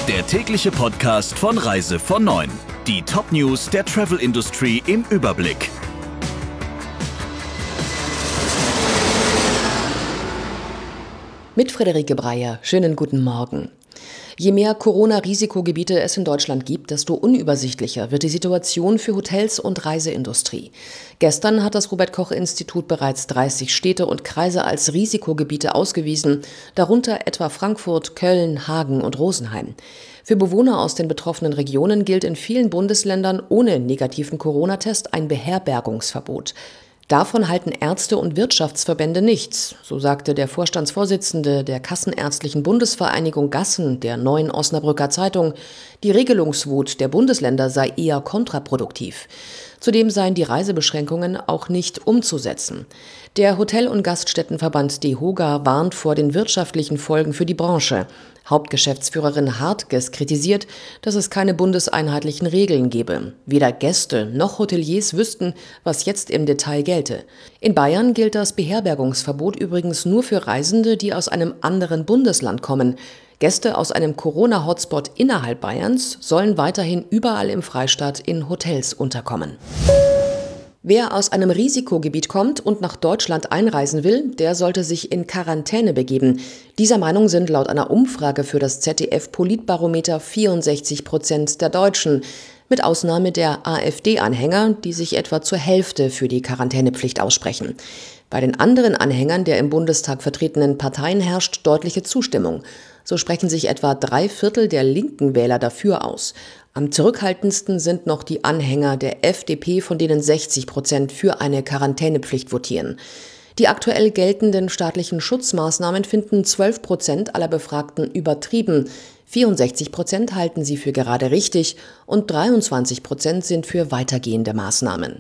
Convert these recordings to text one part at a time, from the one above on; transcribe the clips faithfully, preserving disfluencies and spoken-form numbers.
Der tägliche Podcast von Reise von neun. Die Top-News der Travel-Industrie im Überblick. Mit Friederike Breyer. Schönen guten Morgen. Je mehr Corona-Risikogebiete es in Deutschland gibt, desto unübersichtlicher wird die Situation für Hotels und Reiseindustrie. Gestern hat das Robert-Koch-Institut bereits dreißig Städte und Kreise als Risikogebiete ausgewiesen, darunter etwa Frankfurt, Köln, Hagen und Rosenheim. Für Bewohner aus den betroffenen Regionen gilt in vielen Bundesländern ohne negativen Corona-Test ein Beherbergungsverbot. Davon halten Ärzte und Wirtschaftsverbände nichts, so sagte der Vorstandsvorsitzende der Kassenärztlichen Bundesvereinigung Gassen der Neuen Osnabrücker Zeitung. Die Regelungswut der Bundesländer sei eher kontraproduktiv. Zudem seien die Reisebeschränkungen auch nicht umzusetzen. Der Hotel- und Gaststättenverband DEHOGA warnt vor den wirtschaftlichen Folgen für die Branche. Hauptgeschäftsführerin Hartges kritisiert, dass es keine bundeseinheitlichen Regeln gebe. Weder Gäste noch Hoteliers wüssten, was jetzt im Detail gelte. In Bayern gilt das Beherbergungsverbot übrigens nur für Reisende, die aus einem anderen Bundesland kommen. Gäste aus einem Corona-Hotspot innerhalb Bayerns sollen weiterhin überall im Freistaat in Hotels unterkommen. Wer aus einem Risikogebiet kommt und nach Deutschland einreisen will, der sollte sich in Quarantäne begeben. Dieser Meinung sind laut einer Umfrage für das Z D F-Politbarometer vierundsechzig Prozent der Deutschen, mit Ausnahme der AfD-Anhänger, die sich etwa zur Hälfte für die Quarantänepflicht aussprechen. Bei den anderen Anhängern der im Bundestag vertretenen Parteien herrscht deutliche Zustimmung. So sprechen sich etwa drei Viertel der linken Wähler dafür aus. Am zurückhaltendsten sind noch die Anhänger der F D P, von denen sechzig Prozent für eine Quarantänepflicht votieren. Die aktuell geltenden staatlichen Schutzmaßnahmen finden zwölf Prozent aller Befragten übertrieben. vierundsechzig Prozent halten sie für gerade richtig und dreiundzwanzig Prozent sind für weitergehende Maßnahmen.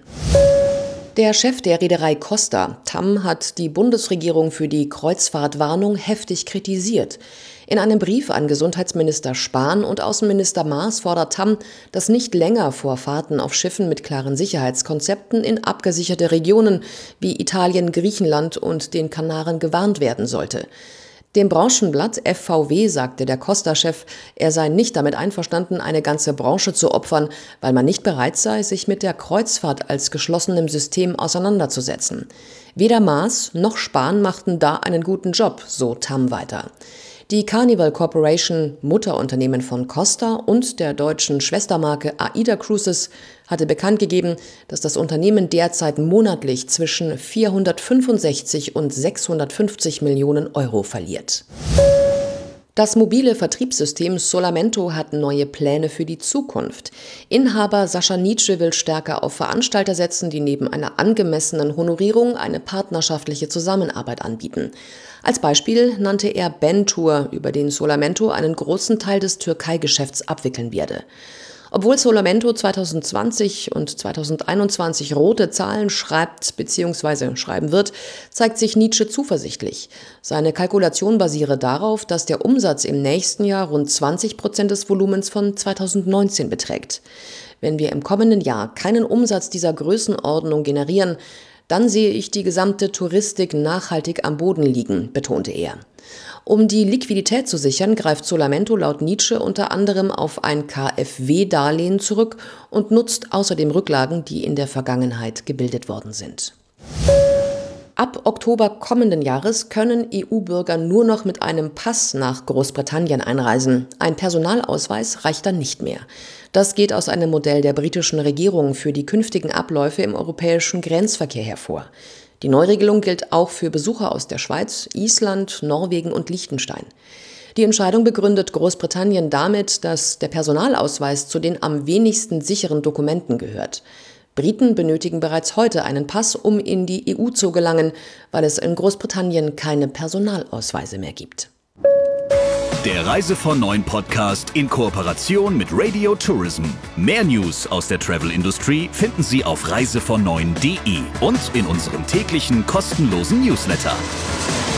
Der Chef der Reederei Costa, Tam, hat die Bundesregierung für die Kreuzfahrtwarnung heftig kritisiert. In einem Brief an Gesundheitsminister Spahn und Außenminister Maas fordert Tam, dass nicht länger vor Fahrten auf Schiffen mit klaren Sicherheitskonzepten in abgesicherte Regionen wie Italien, Griechenland und den Kanaren gewarnt werden sollte. Dem Branchenblatt F V W sagte der Costa-Chef, er sei nicht damit einverstanden, eine ganze Branche zu opfern, weil man nicht bereit sei, sich mit der Kreuzfahrt als geschlossenem System auseinanderzusetzen. Weder Maas noch Spahn machten da einen guten Job, so Tam weiter. Die Carnival Corporation, Mutterunternehmen von Costa und der deutschen Schwestermarke AIDA Cruises, hatte bekannt gegeben, dass das Unternehmen derzeit monatlich zwischen vierhundertfünfundsechzig und sechshundertfünfzig Millionen Euro verliert. Das mobile Vertriebssystem Solamento hat neue Pläne für die Zukunft. Inhaber Sascha Nietzsche will stärker auf Veranstalter setzen, die neben einer angemessenen Honorierung eine partnerschaftliche Zusammenarbeit anbieten. Als Beispiel nannte er Ben-Tour, über den Solamento einen großen Teil des Türkei-Geschäfts abwickeln werde. Obwohl Solamento zwanzig zwanzig und zwanzig einundzwanzig rote Zahlen schreibt bzw. schreiben wird, zeigt sich Nietzsche zuversichtlich. Seine Kalkulation basiere darauf, dass der Umsatz im nächsten Jahr rund zwanzig Prozent des Volumens von zweitausendneunzehn beträgt. Wenn wir im kommenden Jahr keinen Umsatz dieser Größenordnung generieren, dann sehe ich die gesamte Touristik nachhaltig am Boden liegen, betonte er. Um die Liquidität zu sichern, greift Solamento laut Nietzsche unter anderem auf ein K f W-Darlehen zurück und nutzt außerdem Rücklagen, die in der Vergangenheit gebildet worden sind. Ab Oktober kommenden Jahres können E U-Bürger nur noch mit einem Pass nach Großbritannien einreisen. Ein Personalausweis reicht dann nicht mehr. Das geht aus einem Modell der britischen Regierung für die künftigen Abläufe im europäischen Grenzverkehr hervor. Die Neuregelung gilt auch für Besucher aus der Schweiz, Island, Norwegen und Liechtenstein. Die Entscheidung begründet Großbritannien damit, dass der Personalausweis zu den am wenigsten sicheren Dokumenten gehört. Briten benötigen bereits heute einen Pass, um in die E U zu gelangen, weil es in Großbritannien keine Personalausweise mehr gibt. Der Reise von neun Podcast in Kooperation mit Radio Tourism. Mehr News aus der Travel-Industrie finden Sie auf reise von neun punkt de und in unserem täglichen kostenlosen Newsletter.